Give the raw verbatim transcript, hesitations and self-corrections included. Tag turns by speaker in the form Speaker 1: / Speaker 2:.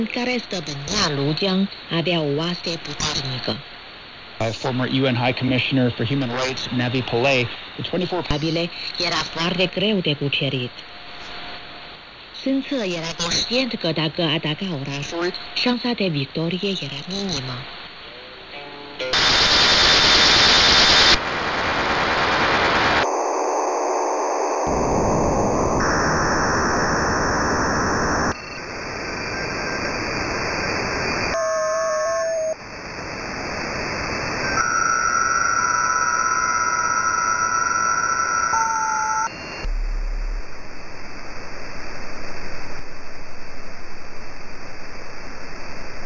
Speaker 1: care stăpânea Lugeang avea o oaste puternică.
Speaker 2: Former U N High Commissioner for Human Rights, Navi Pillay, the twenty-four
Speaker 1: Abile era foarte greu de cucerit. Sun Ce era conștient că dacă ataca orașul, șansa de victorie era minimă.